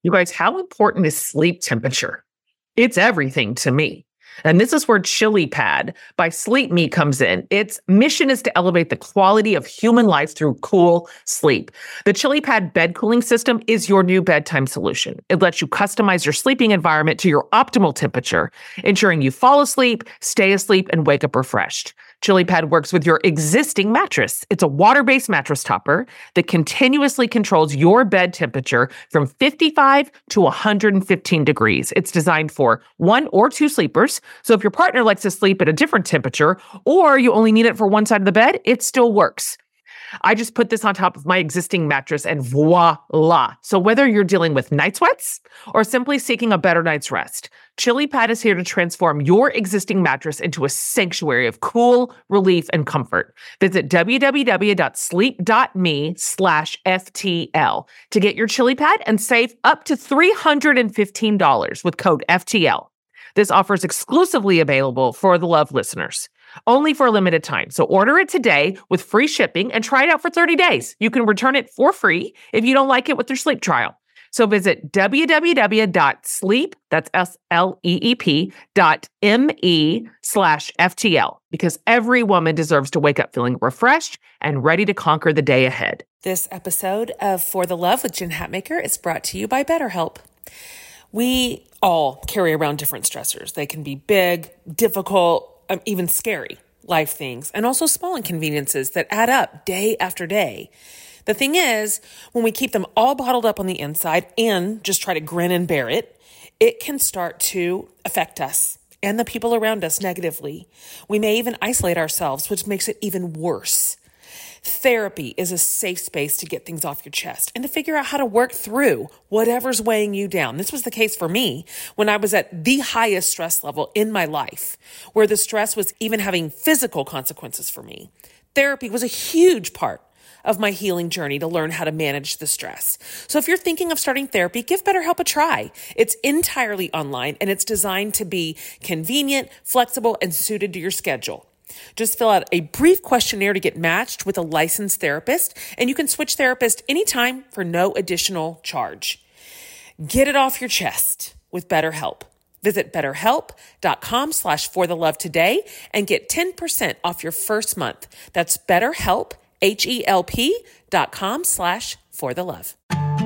You guys, how important is sleep temperature? It's everything to me. And this is where ChiliPad by Sleep Me comes in. Its mission is to elevate the quality of human life through cool sleep. The ChiliPad bed cooling system is your new bedtime solution. It lets you customize your sleeping environment to your optimal temperature, ensuring you fall asleep, stay asleep, and wake up refreshed. ChiliPad works with your existing mattress. It's a water-based mattress topper that continuously controls your bed temperature from 55 to 115 degrees. It's designed for 1 or 2 sleepers. So if your partner likes to sleep at a different temperature, or you only need it for one side of the bed, it still works. I just put this on top of my existing mattress and voila. So whether you're dealing with night sweats or simply seeking a better night's rest, ChiliPad is here to transform your existing mattress into a sanctuary of cool, relief, and comfort. Visit www.sleep.me/FTL to get your ChiliPad and save up to $315 with code FTL. This offer is exclusively available for the Love listeners, only for a limited time. So order it today with free shipping and try it out for 30 days. You can return it for free if you don't like it with your sleep trial. So visit www.sleep, that's sleep.me/FTL, because every woman deserves to wake up feeling refreshed and ready to conquer the day ahead. This episode of For the Love with Jen Hatmaker is brought to you by BetterHelp. We all carry around different stressors. They can be big, difficult, even scary life things, and also small inconveniences that add up day after day. The thing is, when we keep them all bottled up on the inside and just try to grin and bear it, it can start to affect us and the people around us negatively. We may even isolate ourselves, which makes it even worse. Therapy is a safe space to get things off your chest and to figure out how to work through whatever's weighing you down. This was the case for me when I was at the highest stress level in my life, where the stress was even having physical consequences for me. Therapy was a huge part of my healing journey to learn how to manage the stress. So if you're thinking of starting therapy, give BetterHelp a try. It's entirely online and it's designed to be convenient, flexible, and suited to your schedule. Just fill out a brief questionnaire to get matched with a licensed therapist, and you can switch therapist anytime for no additional charge. Get it off your chest with BetterHelp. Visit betterhelp.com/forthelove today and get 10% off your first month. That's BetterHelp, HELP.com/forthelove.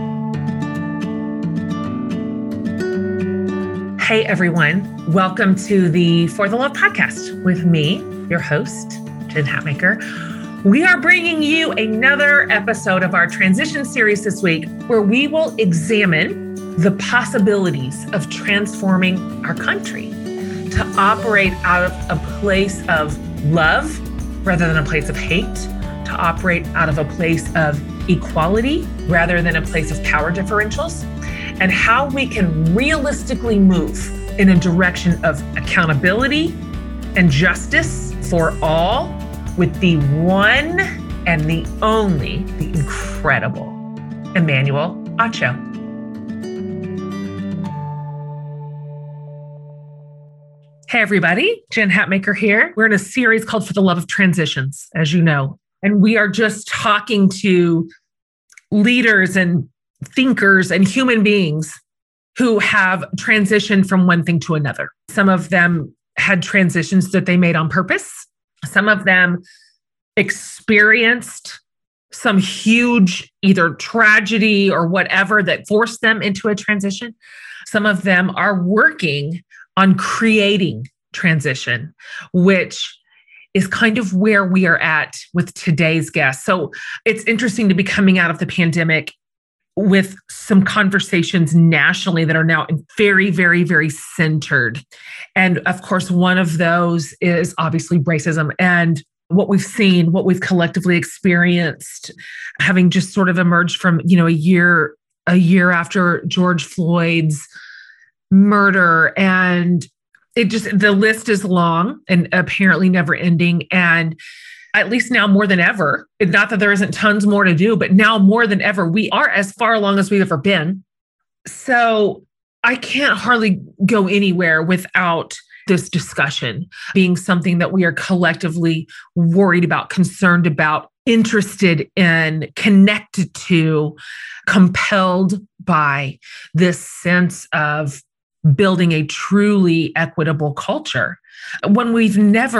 Hey everyone, welcome to the For the Love podcast with me, your host, Jen Hatmaker. We are bringing you another episode of our transition series this week, where we will examine the possibilities of transforming our country to operate out of a place of love rather than a place of hate, to operate out of a place of equality rather than a place of power differentials, and how we can realistically move in a direction of accountability and justice for all with the one and the only, the incredible Emmanuel Acho. Hey everybody, Jen Hatmaker here. We're in a series called For the Love of Transitions, as you know, and we are just talking to leaders and thinkers and human beings who have transitioned from one thing to another. Some of them had transitions that they made on purpose. Some of them experienced some huge either tragedy or whatever that forced them into a transition. Some of them are working on creating transition, which is kind of where we are at with today's guest. So it's interesting to be coming out of the pandemic with some conversations nationally that are now very, very, very centered. And of course, one of those is obviously racism and what we've seen, what we've collectively experienced, having just sort of emerged from, a year after George Floyd's murder. And the list is long and apparently never ending. And at least now more than ever, not that there isn't tons more to do, but now more than ever, we are as far along as we've ever been. So I can't hardly go anywhere without this discussion being something that we are collectively worried about, concerned about, interested in, connected to, compelled by this sense of building a truly equitable culture when we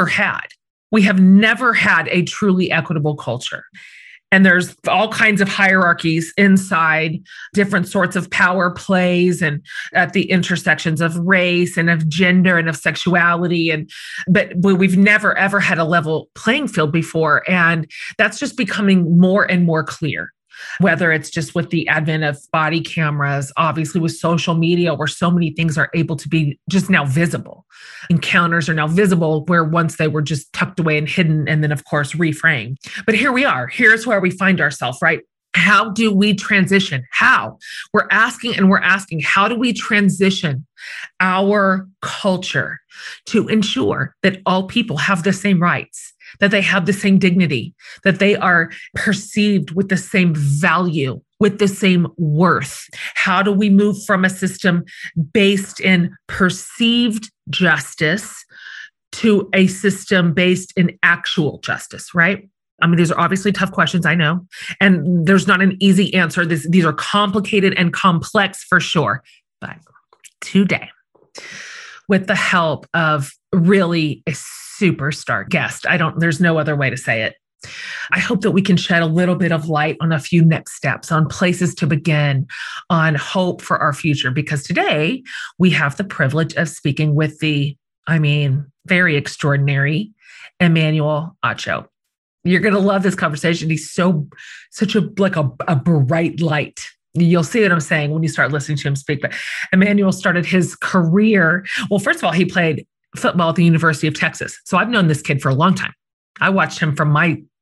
have never had a truly equitable culture. And there's all kinds of hierarchies inside different sorts of power plays and at the intersections of race and of gender and of sexuality. But we've never, ever had a level playing field before. And that's just becoming more and more clear. Whether it's just with the advent of body cameras, obviously with social media, where so many things are able to be just now visible. Encounters are now visible where once they were just tucked away and hidden and then, of course, reframed. But here we are. Here's where we find ourselves, right? How do we transition? How? We're asking, how do we transition our culture to ensure that all people have the same rights, that they have the same dignity, that they are perceived with the same value, with the same worth? How do we move from a system based in perceived justice to a system based in actual justice, right? I mean, these are obviously tough questions, I know, and there's not an easy answer. These are complicated and complex for sure. But today, with the help of really a superstar guest, there's no other way to say it, I hope that we can shed a little bit of light on a few next steps, on places to begin, on hope for our future. Because today we have the privilege of speaking with the, very extraordinary Emmanuel Acho. You're going to love this conversation. He's such a bright light. You'll see what I'm saying when you start listening to him speak. But Emmanuel started his career. Well, first of all, he played football at the University of Texas. So I've known this kid for a long time. I watched him from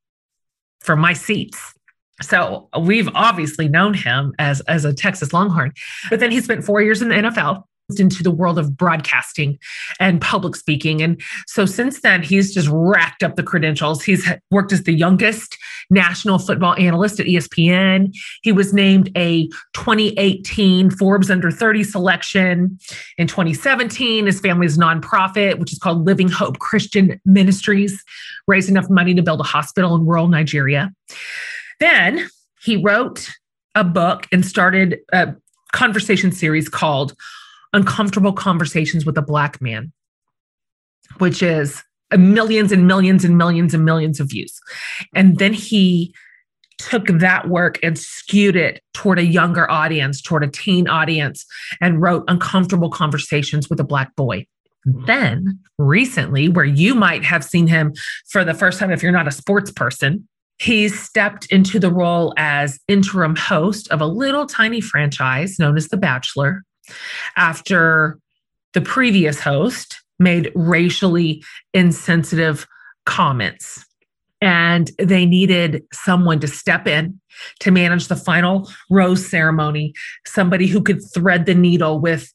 my seats. So we've obviously known him as a Texas Longhorn. But then he spent 4 years in the NFL, into the world of broadcasting and public speaking. And so since then, he's just racked up the credentials. He's worked as the youngest national football analyst at ESPN. He was named a 2018 Forbes Under 30 selection. In 2017, his family's nonprofit, which is called Living Hope Christian Ministries, raised enough money to build a hospital in rural Nigeria. Then he wrote a book and started a conversation series called Uncomfortable Conversations with a Black Man, which is millions and millions and millions and millions of views. And then he took that work and skewed it toward a younger audience, toward a teen audience, and wrote Uncomfortable Conversations with a Black Boy. Then recently, where you might have seen him for the first time if you're not a sports person, he stepped into the role as interim host of a little tiny franchise known as The Bachelor, after the previous host made racially insensitive comments. And they needed someone to step in to manage the final rose ceremony, somebody who could thread the needle with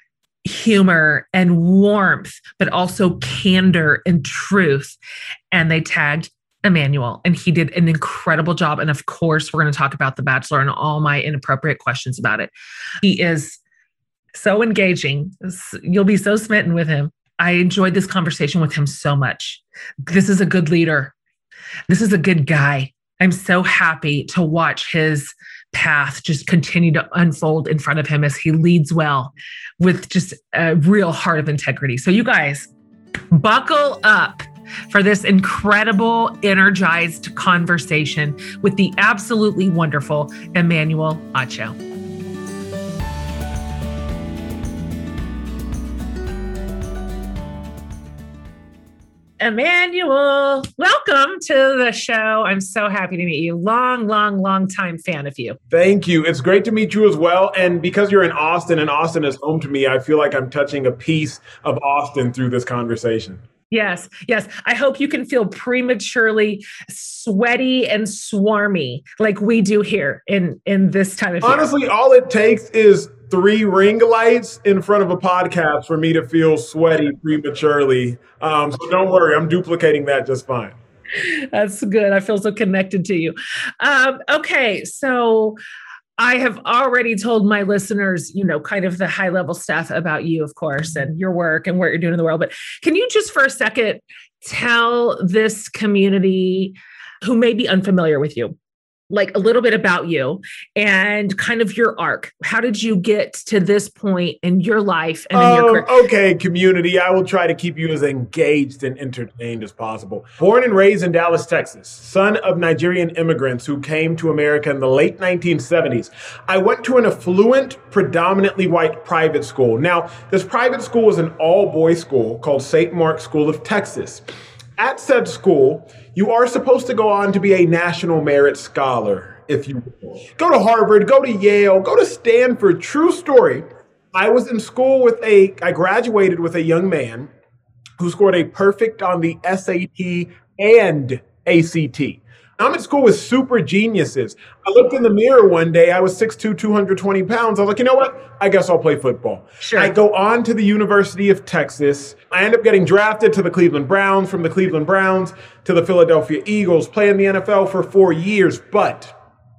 humor and warmth, but also candor and truth. And they tagged Emmanuel, and he did an incredible job. And of course, we're going to talk about The Bachelor and all my inappropriate questions about it. He is so engaging. You'll be so smitten with him. I enjoyed this conversation with him so much. This is a good leader. This is a good guy. I'm so happy to watch his path just continue to unfold in front of him as he leads well with just a real heart of integrity. So you guys, buckle up for this incredible, energized conversation with the absolutely wonderful Emmanuel Acho. Emmanuel, welcome to the show. I'm so happy to meet you. Long time fan of you. Thank you. It's great to meet you as well. And because you're in Austin and Austin is home to me, I feel like I'm touching a piece of Austin through this conversation. Yes. I hope you can feel prematurely sweaty and swarmy like we do here in this time of year. Honestly, all it takes is 3 ring lights in front of a podcast for me to feel sweaty prematurely. So don't worry, I'm duplicating that just fine. That's good. I feel so connected to you. Okay, so I have already told my listeners, kind of the high level stuff about you, of course, and your work and what you're doing in the world. But can you just for a second tell this community who may be unfamiliar with you, like a little bit about you and kind of your arc. How did you get to this point in your life and in your career? Okay, community. I will try to keep you as engaged and entertained as possible. Born and raised in Dallas, Texas, son of Nigerian immigrants who came to America in the late 1970s, I went to an affluent, predominantly white private school. Now, this private school was an all-boys school called St. Mark's School of Texas. At said school, you are supposed to go on to be a National Merit Scholar, if you will. Go to Harvard, go to Yale, go to Stanford. True story. I was in school I graduated with a young man who scored a perfect on the SAT and ACT. I'm in school with super geniuses. I looked in the mirror one day. I was 6'2", 220 pounds. I was like, you know what? I guess I'll play football. Sure. I go on to the University of Texas. I end up getting drafted to the Cleveland Browns, from the Cleveland Browns to the Philadelphia Eagles, play in the NFL for 4 years. But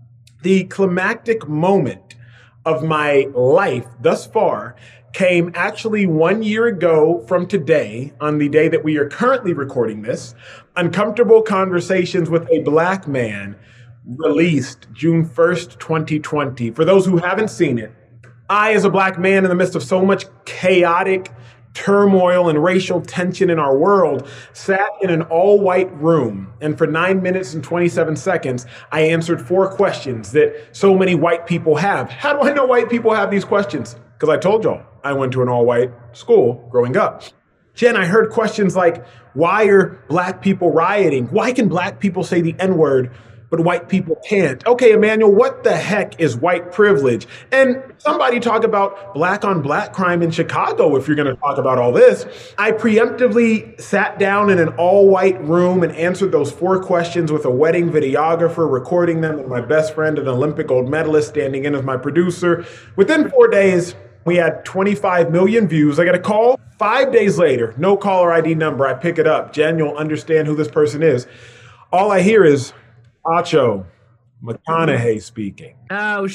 the climactic moment of my life thus far came actually 1 year ago from today, on the day that we are currently recording this. Uncomfortable Conversations with a Black Man, released June 1st, 2020. For those who haven't seen it, I, as a Black man in the midst of so much chaotic turmoil and racial tension in our world, sat in an all-white room, and for 9 minutes and 27 seconds, I answered 4 questions that so many white people have. How do I know white people have these questions? Because I told y'all, I went to an all-white school growing up. Jen, I heard questions like, why are Black people rioting? Why can Black people say the N-word, but white people can't? Okay, Emmanuel, what the heck is white privilege? And somebody talk about Black on Black crime in Chicago if you're going to talk about all this. I preemptively sat down in an all-white room and answered those 4 questions with a wedding videographer recording them, and my best friend, an Olympic gold medalist, standing in as my producer. Within 4 days, we had 25 million views. I got a call 5 days later, no caller ID number. I pick it up. Jen, you'll understand who this person is. All I hear is Acho McConaughey speaking. Oh,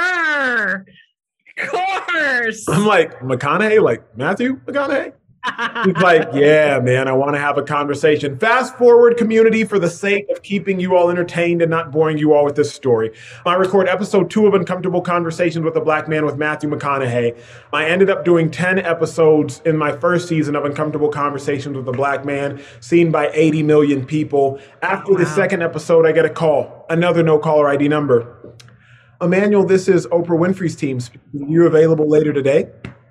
sure. Of course. I'm like, McConaughey? Like Matthew McConaughey? He's like, yeah, man, I want to have a conversation. Fast forward, community, for the sake of keeping you all entertained and not boring you all with this story. I record episode 2 of Uncomfortable Conversations with a Black Man with Matthew McConaughey. I ended up doing 10 episodes in my first season of Uncomfortable Conversations with a Black Man, seen by 80 million people. After the second episode, I get a call, another no caller ID number. Emmanuel, this is Oprah Winfrey's team. Are you available later today?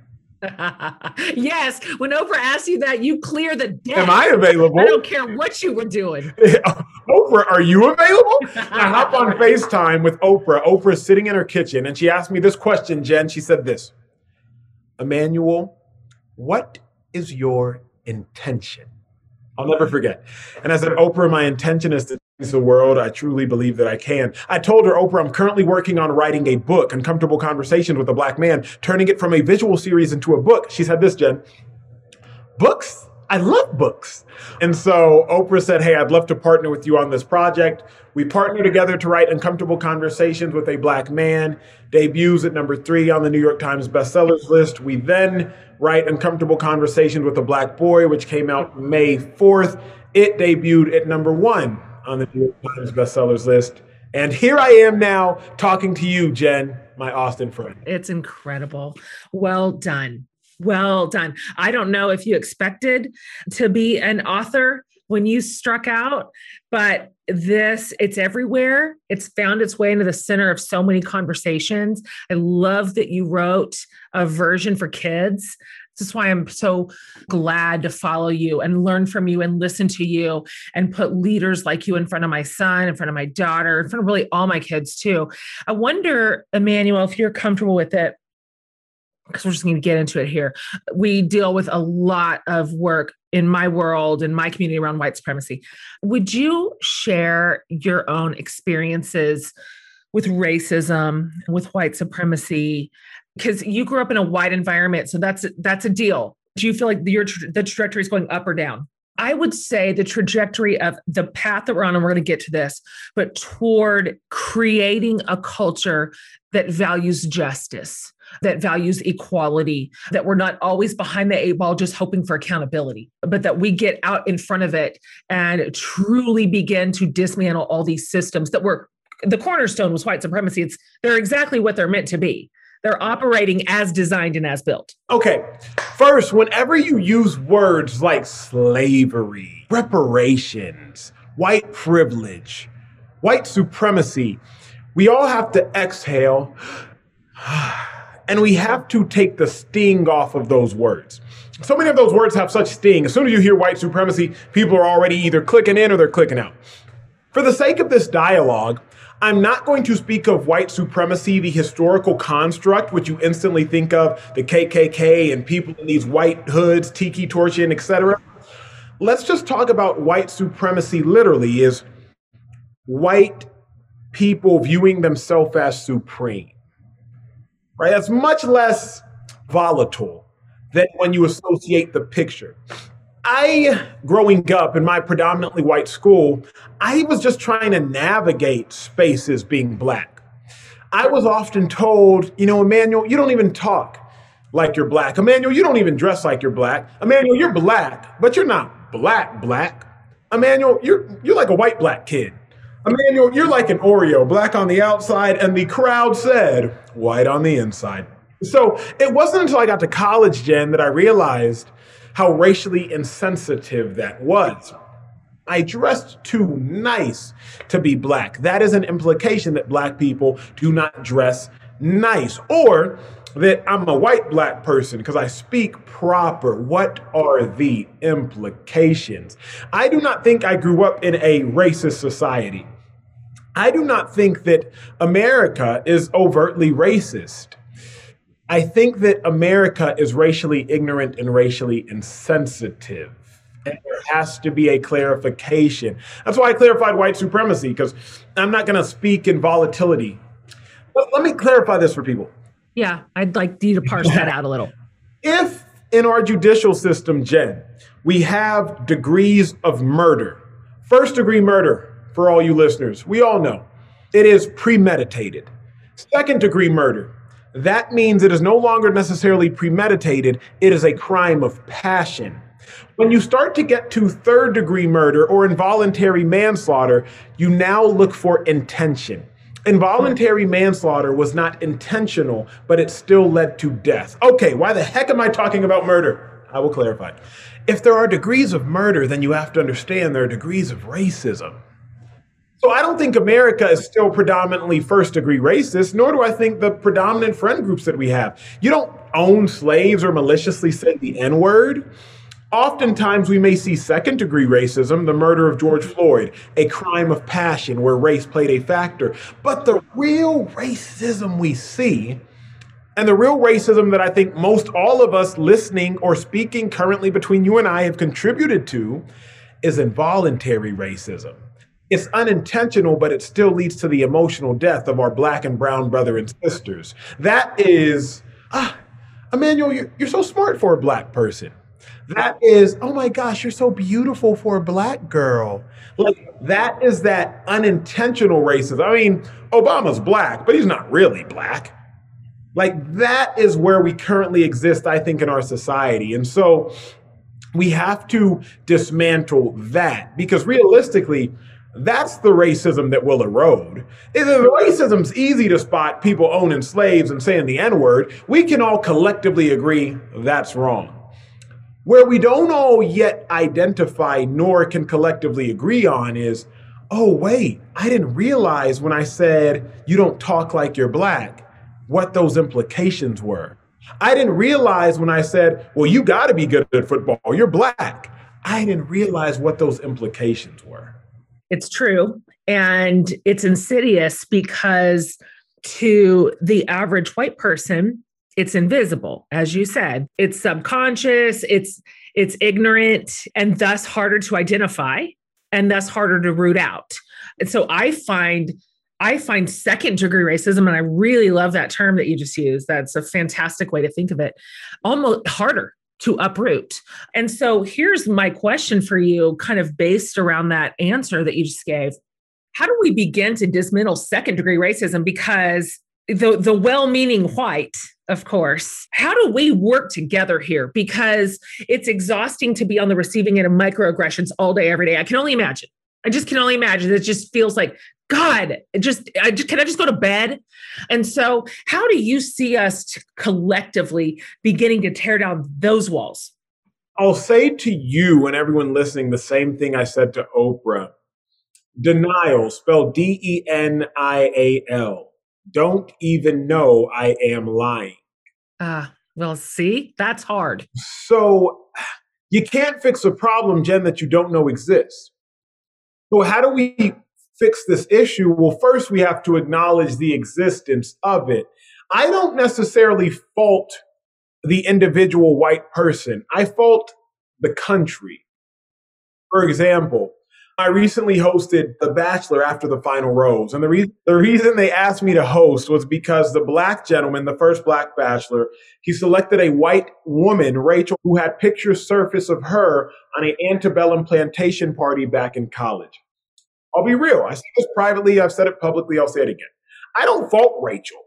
Yes. When Oprah asks you that, you clear the deck. Am I available? I don't care what you were doing. Oprah, are you available? I hop on FaceTime with Oprah. Oprah's sitting in her kitchen, and she asked me this question, Jen. She said this, Emmanuel, what is your intention? I'll never forget. And I said, Oprah, my intention is to change the world. I truly believe that I can. I told her, Oprah, I'm currently working on writing a book, Uncomfortable Conversations with a Black Man, turning it from a visual series into a book. She said this, Jen, books? I love books. And so Oprah said, hey, I'd love to partner with you on this project. We partner together to write Uncomfortable Conversations with a Black Man, debuts at number 3 on the New York Times bestsellers list. We then write Uncomfortable Conversations with a Black Boy, which came out May 4th. It debuted at number 1 on the New York Times bestsellers list. And here I am now talking to you, Jen, my Austin friend. It's incredible. Well done. Well done. I don't know if you expected to be an author when you struck out, but it's everywhere. It's found its way into the center of so many conversations. I love that you wrote a version for kids. This is why I'm so glad to follow you and learn from you and listen to you and put leaders like you in front of my son, in front of my daughter, in front of really all my kids too. I wonder, Emmanuel, if you're comfortable with it, because we're just going to get into it here. We deal with a lot of work in my world, in my community around white supremacy. Would you share your own experiences with racism, with white supremacy? Because you grew up in a white environment, so that's a deal. Do you feel like the trajectory is going up or down? I would say the trajectory of the path that we're on, and we're going to get to this, but toward creating a culture that values justice, that values equality, that we're not always behind the eight ball just hoping for accountability, but that we get out in front of it and truly begin to dismantle all these systems that were the cornerstone was white supremacy. They're exactly what they're meant to be. They're operating as designed and as built. Okay. First, whenever you use words like slavery, reparations, white privilege, white supremacy, we all have to exhale and we have to take the sting off of those words. So many of those words have such sting. As soon as you hear white supremacy, people are already either clicking in or they're clicking out. For the sake of this dialogue, I'm not going to speak of white supremacy, the historical construct, which you instantly think of the KKK and people in these white hoods, tiki torching, etc. Let's just talk about white supremacy literally is white people viewing themselves as supreme, right? That's much less volatile than when you associate the picture. Growing up in my predominantly white school, I was just trying to navigate spaces being Black. I was often told, Emmanuel, you don't even talk like you're Black. Emmanuel, you don't even dress like you're Black. Emmanuel, you're Black, but you're not Black. Emmanuel, you're like a white Black kid. Emmanuel, you're like an Oreo, Black on the outside, and the crowd said, white on the inside. So it wasn't until I got to college, Jen, that I realized how racially insensitive that was. I dressed too nice to be Black. That is an implication that Black people do not dress nice, or that I'm a white Black person because I speak proper. What are the implications? I do not think I grew up in a racist society. I do not think that America is overtly racist. I think that America is racially ignorant and racially insensitive. And there has to be a clarification. That's why I clarified white supremacy, because I'm not going to speak in volatility. But let me clarify this for people. Yeah, I'd like you to parse that out a little. If in our judicial system, Jen, we have degrees of murder, first degree murder, for all you listeners, we all know it is premeditated. Second degree murder, that means it is no longer necessarily premeditated. It is a crime of passion. When you start to get to third degree murder or involuntary manslaughter, you now look for intention. Involuntary manslaughter was not intentional, but it still led to death. Okay, why the heck am I talking about murder? I will clarify. If there are degrees of murder, then you have to understand there are degrees of racism. So I don't think America is still predominantly first degree racist, nor do I think the predominant friend groups that we have. You don't own slaves or maliciously say the N-word. Oftentimes we may see second degree racism, the murder of George Floyd, a crime of passion where race played a factor. But the real racism we see, and the real racism that I think most all of us listening or speaking currently between you and I have contributed to, is involuntary racism. It's unintentional, but it still leads to the emotional death of our Black and brown brother and sisters. That is, Emmanuel, you're so smart for a Black person. That is, oh my gosh, you're so beautiful for a Black girl. Like, that is that unintentional racism. I mean, Obama's Black, but he's not really Black. Like, that is where we currently exist, I think, in our society. And so we have to dismantle that, because realistically, that's the racism that will erode. If the racism's easy to spot, people owning slaves and saying the N-word, we can all collectively agree that's wrong. Where we don't all yet identify nor can collectively agree on is, oh, wait, I didn't realize when I said you don't talk like you're Black, what those implications were. I didn't realize when I said, well, you got to be good at football, you're Black. I didn't realize what those implications were. It's true. And it's insidious because to the average white person, it's invisible. As you said, it's subconscious, it's ignorant, and thus harder to identify and thus harder to root out. And so I find second degree racism, and I really love that term that you just used. That's a fantastic way to think of it. Almost harder to uproot. And so here's my question for you, kind of based around that answer that you just gave. How do we begin to dismantle second degree racism? Because the well-meaning white, of course, how do we work together here? Because it's exhausting to be on the receiving end of microaggressions all day, every day. I can only imagine. I just can only imagine. It just feels like, God, can I just go to bed? And so how do you see us collectively beginning to tear down those walls? I'll say to you and everyone listening the same thing I said to Oprah. Denial, spelled Denial. Don't even know I am lying. Well, see, that's hard. So you can't fix a problem, Jen, that you don't know exists. So how do we fix this issue? Well, first we have to acknowledge the existence of it. I don't necessarily fault the individual white person. I fault the country. For example, I recently hosted The Bachelor after the final rose. And the reason they asked me to host was because the black gentleman, the first black bachelor, he selected a white woman, Rachel, who had pictures surface of her on an antebellum plantation party back in college. I'll be real. I said this privately. I've said it publicly. I'll say it again. I don't fault Rachel.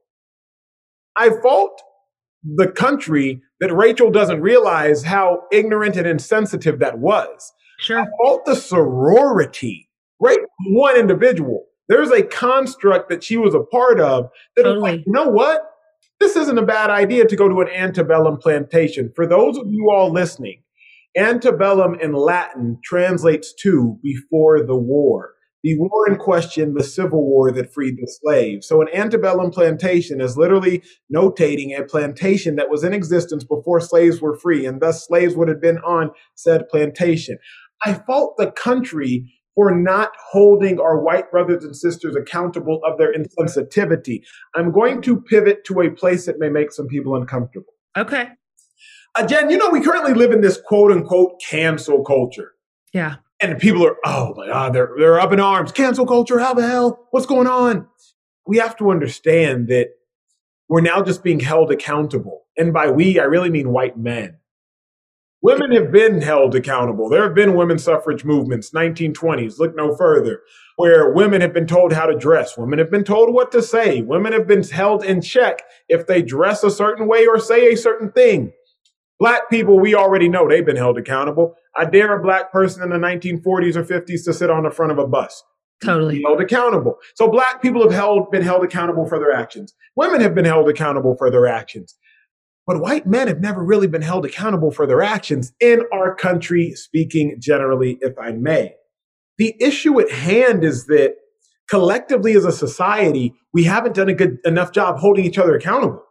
I fault the country that Rachel doesn't realize how ignorant and insensitive that was. Sure. I fault the sorority, right? One individual. There's a construct that she was a part of that Totally. was like, you know what? This isn't a bad idea to go to an antebellum plantation. For those of you all listening, antebellum in Latin translates to before the war. The war in question, the Civil War that freed the slaves. So an antebellum plantation is literally notating a plantation that was in existence before slaves were free, and thus slaves would have been on said plantation. I fault the country for not holding our white brothers and sisters accountable of their insensitivity. I'm going to pivot to a place that may make some people uncomfortable. Okay. Jen, we currently live in this quote unquote cancel culture. Yeah. And people are, oh my God, they're up in arms. Cancel culture, how the hell? What's going on? We have to understand that we're now just being held accountable. And by we, I really mean white men. Women have been held accountable. There have been women's suffrage movements, 1920s, look no further, where women have been told how to dress. Women have been told what to say. Women have been held in check if they dress a certain way or say a certain thing. Black people, we already know they've been held accountable. I dare a black person in the 1940s or 50s to sit on the front of a bus. Totally. Be held accountable. So black people have been held accountable for their actions. Women have been held accountable for their actions. But white men have never really been held accountable for their actions in our country, speaking generally, if I may. The issue at hand is that collectively as a society, we haven't done a good enough job holding each other accountable.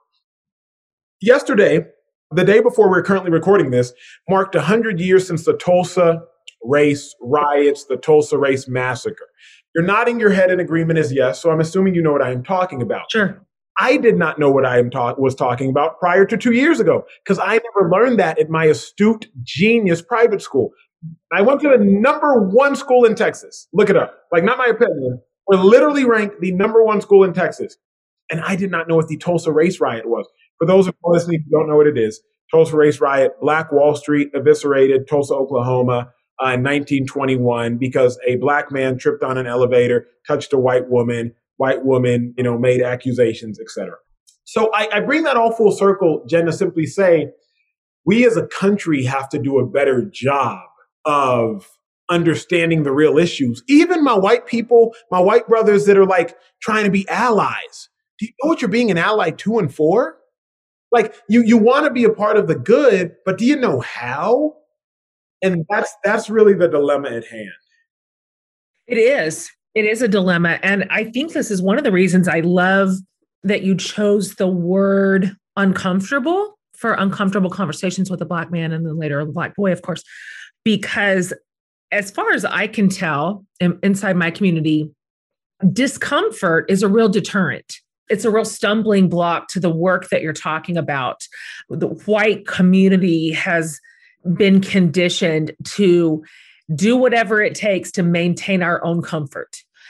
Yesterday, the day before we're currently recording this, marked 100 years since the Tulsa race riots, the Tulsa race massacre. You're nodding your head in agreement as yes, so I'm assuming you know what I am talking about. Sure. I did not know what I was talking about prior to 2 years ago because I never learned that at my astute genius private school. I went to the #1 school in Texas. Look it up. Like, not my opinion. We're literally ranked the #1 school in Texas. And I did not know what the Tulsa race riot was. For those of you listening who don't know what it is, Tulsa race riot, Black Wall Street eviscerated Tulsa, Oklahoma in 1921 because a black man tripped on an elevator, touched a white woman, made accusations, etc. So I bring that all full circle, Jen, to simply say, we as a country have to do a better job of understanding the real issues. Even my white people, my white brothers that are like trying to be allies. Do you know what you're being an ally to and for? Like you want to be a part of the good, but do you know how? And that's really the dilemma at hand. It is. It is a dilemma. And I think this is one of the reasons I love that you chose the word uncomfortable for uncomfortable conversations with a black man and then later a black boy, of course, because as far as I can tell inside my community, discomfort is a real deterrent. It's a real stumbling block to the work that you're talking about. The white community has been conditioned to do whatever it takes to maintain our own comfort.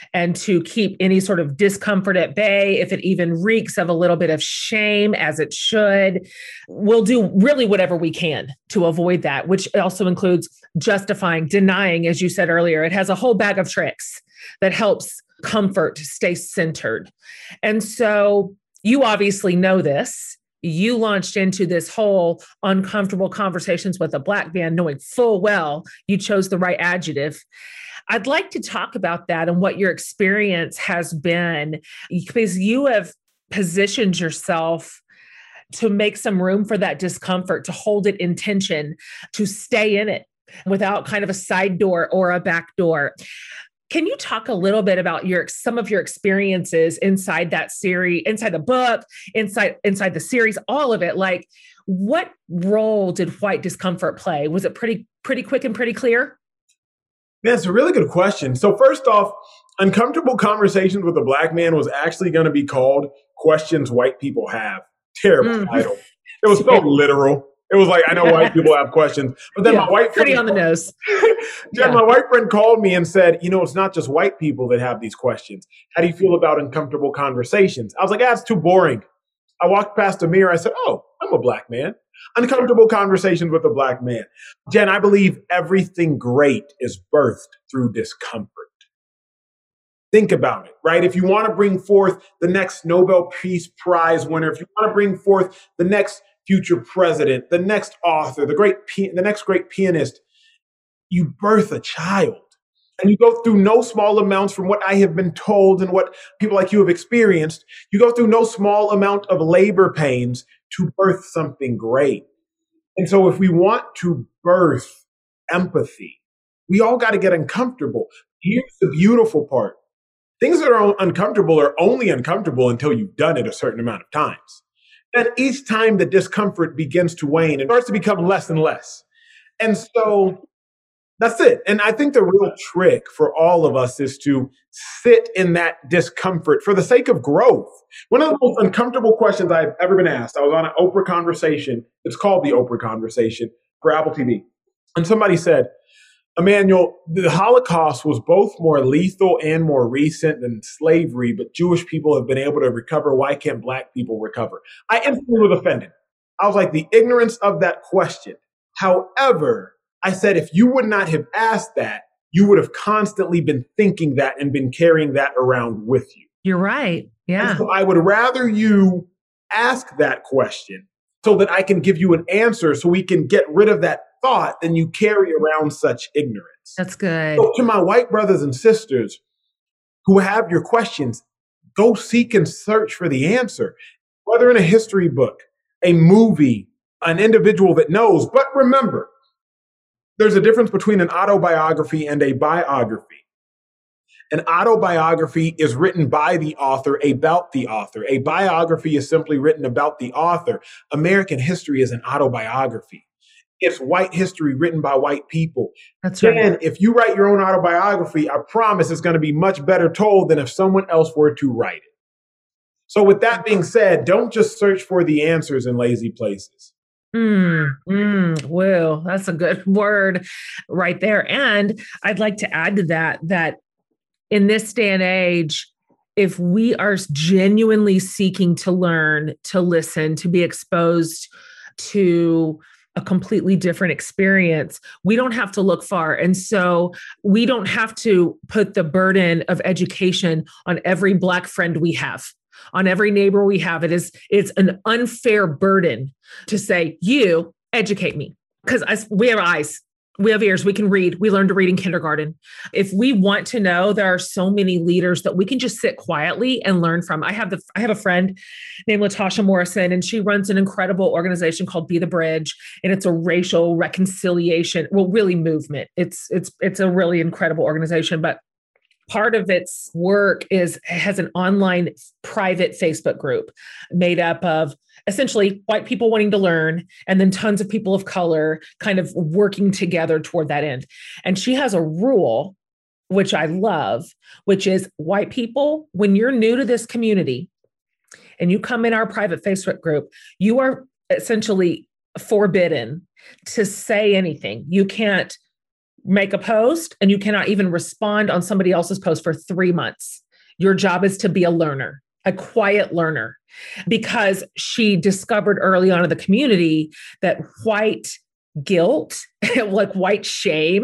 and to keep any sort of discomfort at bay, if it even reeks of a little bit of shame, as it should. We'll do really whatever we can to avoid that, which also includes justifying, denying, as you said earlier. It has a whole bag of tricks that helps comfort stay centered. And so you obviously know this. You launched into this whole uncomfortable conversations with a Black man, knowing full well you chose the right adjective. I'd like to talk about that and what your experience has been, because you have positioned yourself to make some room for that discomfort, to hold it in tension, to stay in it without kind of a side door or a back door. Can you talk a little bit about some of your experiences inside that series, inside the book, inside the series, all of it? Like, what role did white discomfort play? Was it pretty quick and pretty clear? Yeah, it's a really good question. So first off, Uncomfortable Conversations with a Black Man was actually going to be called Questions White People Have. Terrible title. It was so literal. It was like, I know white people have questions, but then my white friend, pretty on the nose. My white friend called me and said, it's not just white people that have these questions. How do you feel about uncomfortable conversations? I was like, it's too boring. I walked past a mirror. I said, oh, I'm a Black man. Uncomfortable Conversations with a Black Man. Jen, I believe everything great is birthed through discomfort. Think about it, right? If you want to bring forth the next Nobel Peace Prize winner, if you want to bring forth the next future president, the next author, the next great pianist, you birth a child. And you go through no small amounts, from what I have been told and what people like you have experienced, you go through no small amount of labor pains to birth something great. And so if we want to birth empathy, we all got to get uncomfortable. Here's the beautiful part. Things that are uncomfortable are only uncomfortable until you've done it a certain amount of times. And each time the discomfort begins to wane, it starts to become less and less. And so that's it. And I think the real trick for all of us is to sit in that discomfort for the sake of growth. One of the most uncomfortable questions I've ever been asked, I was on an Oprah Conversation. It's called the Oprah Conversation for Apple TV. And somebody said, Emmanuel, the Holocaust was both more lethal and more recent than slavery, but Jewish people have been able to recover. Why can't Black people recover? I instantly was offended. I was like, the ignorance of that question. However, I said, if you would not have asked that, you would have constantly been thinking that and been carrying that around with you. You're right. Yeah. And so I would rather you ask that question so that I can give you an answer, so we can get rid of that thought than you carry around such ignorance. That's good. So to my white brothers and sisters who have your questions, go seek and search for the answer, whether in a history book, a movie, an individual that knows. But remember, there's a difference between an autobiography and a biography. An autobiography is written by the author about the author. A biography is simply written about the author. American history is an autobiography. It's white history written by white people. That's right. And if you write your own autobiography, I promise it's going to be much better told than if someone else were to write it. So with that being said, don't just search for the answers in lazy places. Well, that's a good word right there. And I'd like to add to that in this day and age, if we are genuinely seeking to learn, to listen, to be exposed to a completely different experience, we don't have to look far. And so we don't have to put the burden of education on every Black friend we have, on every neighbor we have. It's an unfair burden to say, you educate me, because we have eyes, we have ears, we can read. We learned to read in kindergarten. If we want to know, there are so many leaders that we can just sit quietly and learn from. I have a friend named Latasha Morrison, and she runs an incredible organization called Be the Bridge, and it's a racial reconciliation, really movement. It's a really incredible organization, but part of its work has an online private Facebook group made up of essentially white people wanting to learn, and then tons of people of color kind of working together toward that end. And she has a rule, which I love, which is white people, when you're new to this community and you come in our private Facebook group, you are essentially forbidden to say anything. You can't make a post and you cannot even respond on somebody else's post for 3 months. Your job is to be a learner, a quiet learner, because she discovered early on in the community that white guilt, like white shame,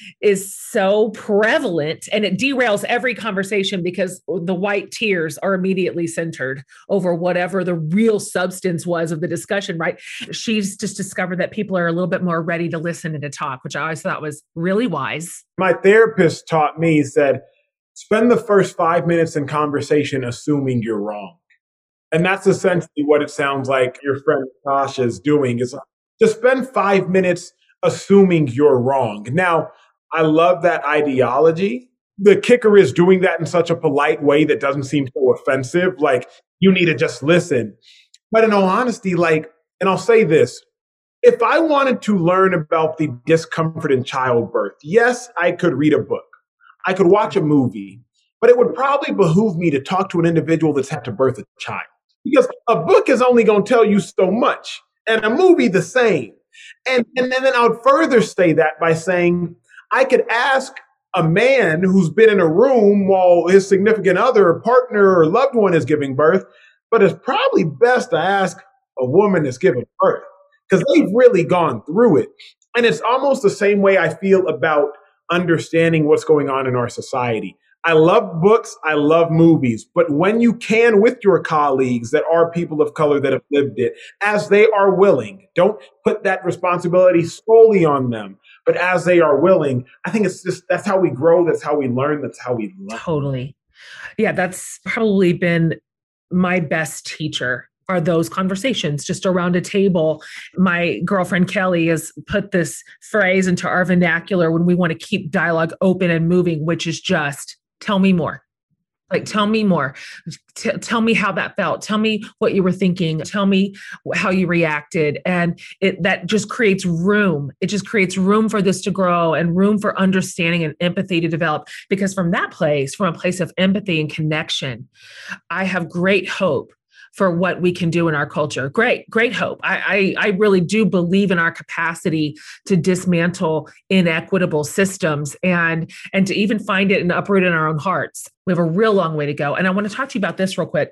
is so prevalent, and it derails every conversation because the white tears are immediately centered over whatever the real substance was of the discussion, right? She's just discovered that people are a little bit more ready to listen and to talk, which I always thought was really wise. My therapist taught me, said, spend the first 5 minutes in conversation assuming you're wrong. And that's essentially what it sounds like your friend Tasha is doing, is to spend 5 minutes assuming you're wrong. Now, I love that ideology. The kicker is doing that in such a polite way that doesn't seem so offensive. Like, you need to just listen. But in all honesty, and I'll say this, if I wanted to learn about the discomfort in childbirth, yes, I could read a book. I could watch a movie, but it would probably behoove me to talk to an individual that's had to birth a child. Because a book is only going to tell you so much, and a movie the same. And then I would further say that by saying, I could ask a man who's been in a room while his significant other, or partner, or loved one is giving birth, but it's probably best to ask a woman that's giving birth, because they've really gone through it. And it's almost the same way I feel about understanding what's going on in our society. I love books, I love movies, but when you can with your colleagues that are people of color that have lived it, as they are willing, don't put that responsibility solely on them, but as they are willing, I think that's how we grow, that's how we learn, that's how we learn. Totally. Yeah, that's probably been my best teacher, are those conversations just around a table. My girlfriend Kelly has put this phrase into our vernacular when we want to keep dialogue open and moving, which is just, tell me more. Like, tell me more. Tell me how that felt. Tell me what you were thinking. Tell me how you reacted. And that just creates room. It just creates room for this to grow and room for understanding and empathy to develop. Because from that place, from a place of empathy and connection, I have great hope for what we can do in our culture. Great hope. I really do believe in our capacity to dismantle inequitable systems and to even find it and uproot it in our own hearts. We have a real long way to go. And I want to talk to you about this real quick.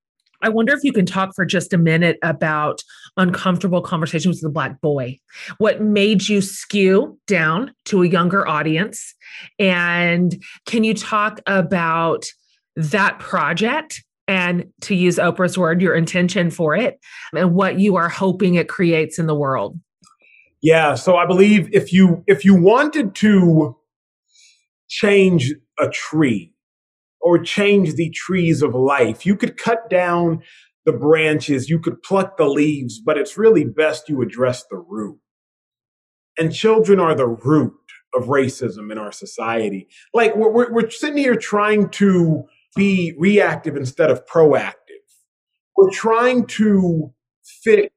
I wonder if you can talk for just a minute about uncomfortable conversations with a Black boy. What made you skew down to a younger audience? And can you talk about that project? And to use Oprah's word, your intention for it and what you are hoping it creates in the world. Yeah. So I believe if you wanted to change a tree or change the trees of life, you could cut down the branches, you could pluck the leaves, but it's really best you address the root. And children are the root of racism in our society. Like, we're sitting here trying to be reactive instead of proactive. We're trying to fit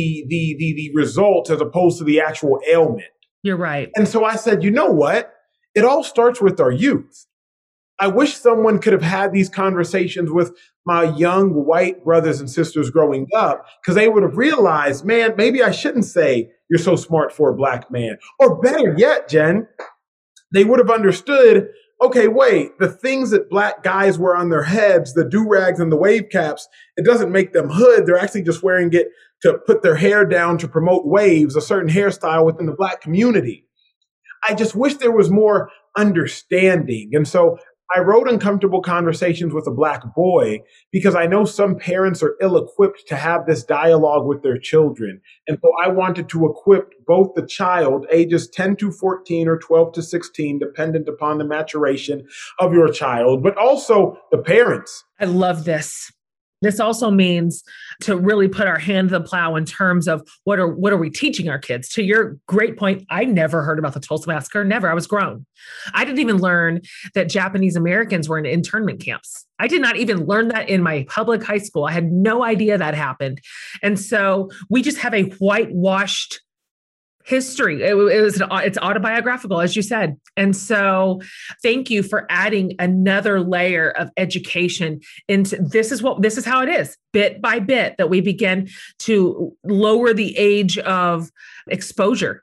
the results as opposed to the actual ailment. You're right. And so I said, you know what? It all starts with our youth. I wish someone could have had these conversations with my young white brothers and sisters growing up, because they would have realized, man, maybe I shouldn't say you're so smart for a Black man. Or better yet, Jen, they would have understood, okay, wait, the things that Black guys wear on their heads, the do-rags and the wave caps, it doesn't make them hood. They're actually just wearing it to put their hair down to promote waves, a certain hairstyle within the Black community. I just wish there was more understanding. And so I wrote Uncomfortable Conversations with a Black Boy because I know some parents are ill-equipped to have this dialogue with their children. And so I wanted to equip both the child, ages 10 to 14 or 12 to 16, dependent upon the maturation of your child, but also the parents. I love this. This also means to really put our hand to the plow in terms of what are we teaching our kids? To your great point, I never heard about the Tulsa Massacre. Never. I was grown. I didn't even learn that Japanese Americans were in internment camps. I did not even learn that in my public high school. I had no idea that happened. And so we just have a whitewashed history. It's autobiographical, as you said. And so thank you for adding another layer of education into this is how it is, bit by bit, that we begin to lower the age of exposure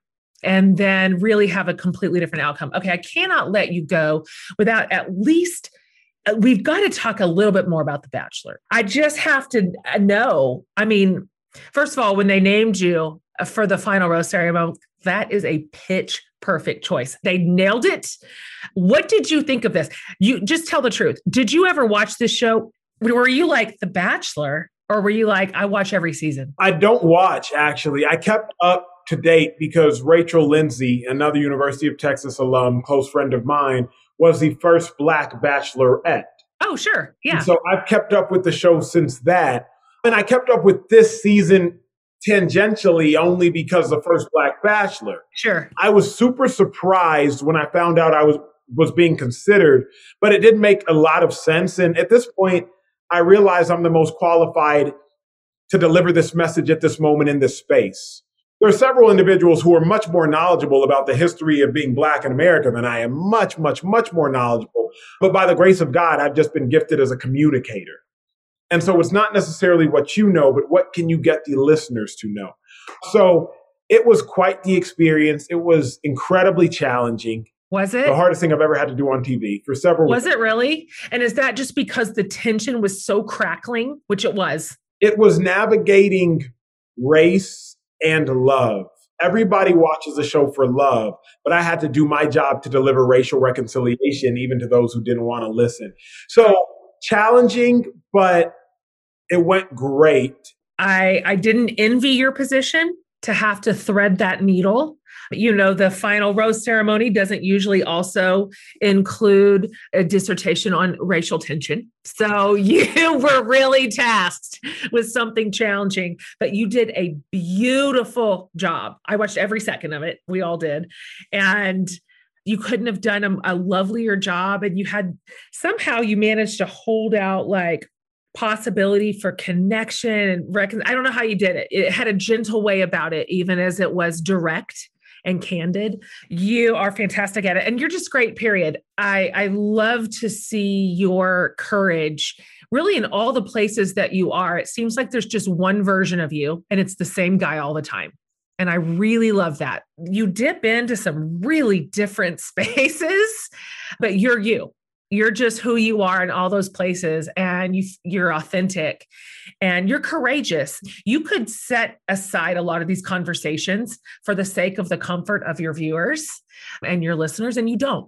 and then really have a completely different outcome. Okay, I cannot let you go without at least, we've got to talk a little bit more about The Bachelor. I just have to know. I mean, first of all, when they named you for the final rose ceremony, that is a pitch perfect choice. They nailed it. What did you think of this? You just tell the truth. Did you ever watch this show? Were you like The Bachelor, or were you like, I watch every season? I don't watch, actually. I kept up to date because Rachel Lindsay, another University of Texas alum, close friend of mine, was the first Black Bachelorette. Oh, sure. Yeah. And so I've kept up with the show since that. And I kept up with this season tangentially only because the first Black Bachelor. Sure. I was super surprised when I found out I was being considered, but it did make a lot of sense. And at this point, I realize I'm the most qualified to deliver this message at this moment in this space. There are several individuals who are much more knowledgeable about the history of being Black in America than I am, much, much, much more knowledgeable. But by the grace of God, I've just been gifted as a communicator. And so it's not necessarily what you know, but what can you get the listeners to know? So it was quite the experience. It was incredibly challenging. Was it? The hardest thing I've ever had to do on TV for several weeks. Was it really? And is that just because the tension was so crackling, which it was? It was navigating race and love. Everybody watches the show for love, but I had to do my job to deliver racial reconciliation, even to those who didn't want to listen. So challenging, but it went great. I didn't envy your position to have to thread that needle. You know, the final rose ceremony doesn't usually also include a dissertation on racial tension. So you were really tasked with something challenging, but you did a beautiful job. I watched every second of it. We all did. And you couldn't have done a lovelier job. And you had, somehow you managed to hold out like possibility for connection and I don't know how you did it. It had a gentle way about it, even as it was direct and candid. You are fantastic at it. And you're just great, period. I love to see your courage really in all the places that you are. It seems like there's just one version of you and it's the same guy all the time. And I really love that. You dip into some really different spaces, but you're you. You're just who you are in all those places, and you're authentic and you're courageous. You could set aside a lot of these conversations for the sake of the comfort of your viewers and your listeners, and you don't.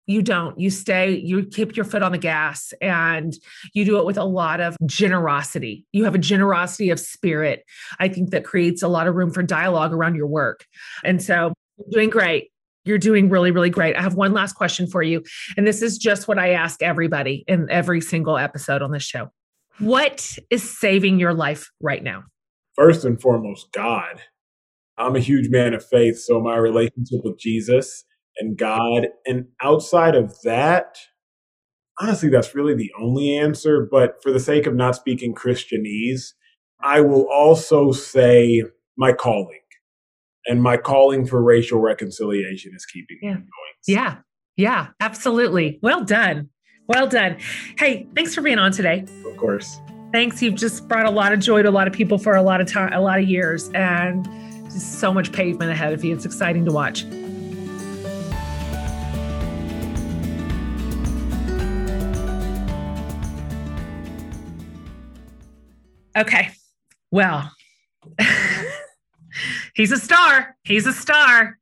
You stay, you keep your foot on the gas, and you do it with a lot of generosity. You have a generosity of spirit. I think that creates a lot of room for dialogue around your work. And so you're doing great. You're doing really, really great. I have one last question for you. And this is just what I ask everybody in every single episode on this show. What is saving your life right now? First and foremost, God. I'm a huge man of faith. So my relationship with Jesus and God, and outside of that, honestly, that's really the only answer. But for the sake of not speaking Christianese, I will also say my calling. And my calling for racial reconciliation is keeping me going. Yeah, absolutely. Well done. Well done. Hey, thanks for being on today. Of course. Thanks. You've just brought a lot of joy to a lot of people for a lot of time, a lot of years, and just so much pavement ahead of you. It's exciting to watch. Okay. Well, he's a star. He's a star.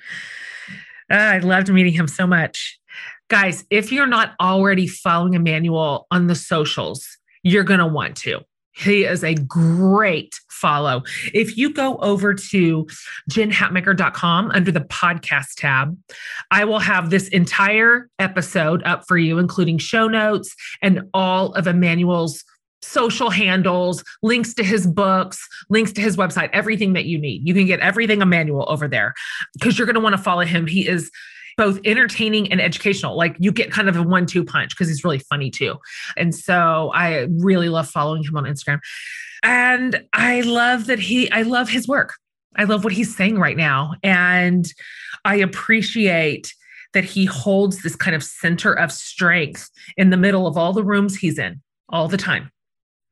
I loved meeting him so much. Guys, if you're not already following Emmanuel on the socials, you're going to want to. He is a great follow. If you go over to jenhatmaker.com under the podcast tab, I will have this entire episode up for you, including show notes and all of Emmanuel's social handles, links to his books, links to his website, everything that you need. You can get everything Emmanuel over there because you're going to want to follow him. He is both entertaining and educational. Like you get kind of a 1-2 punch because he's really funny too. And so I really love following him on Instagram. And I love I love his work. I love what he's saying right now. And I appreciate that he holds this kind of center of strength in the middle of all the rooms he's in all the time.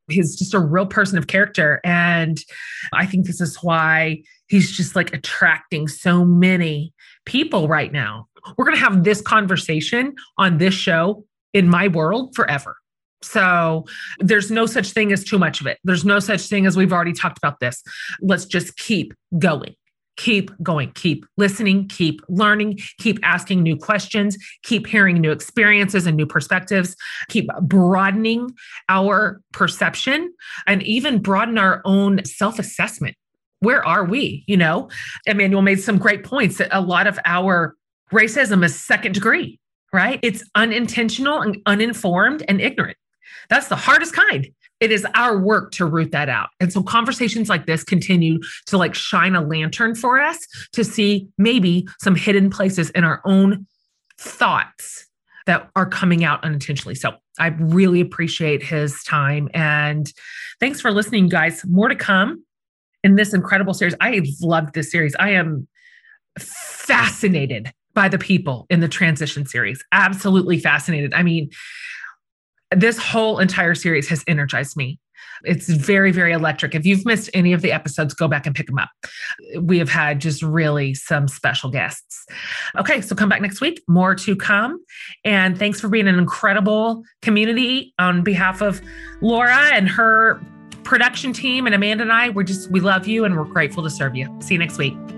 He's just a real person of character. And I think this is why he's just like attracting so many people right now. We're going to have this conversation on this show in my world forever. So there's no such thing as too much of it. There's no such thing as we've already talked about this. Let's just keep going. Keep going, keep listening, keep learning, keep asking new questions, keep hearing new experiences and new perspectives, keep broadening our perception and even broaden our own self-assessment. Where are we? You know, Emmanuel made some great points that a lot of our racism is second degree, right? It's unintentional and uninformed and ignorant. That's the hardest kind. It is our work to root that out. And so conversations like this continue to like shine a lantern for us to see maybe some hidden places in our own thoughts that are coming out unintentionally. So I really appreciate his time. And thanks for listening, guys. More to come in this incredible series. I loved this series. I am fascinated by the people in the transition series. Absolutely fascinated. I mean, this whole entire series has energized me. It's very, very electric. If you've missed any of the episodes, go back and pick them up. We have had just really some special guests. Okay, so come back next week. More to come. And thanks for being an incredible community. On behalf of Laura and her production team and Amanda and I, we love you and we're grateful to serve you. See you next week.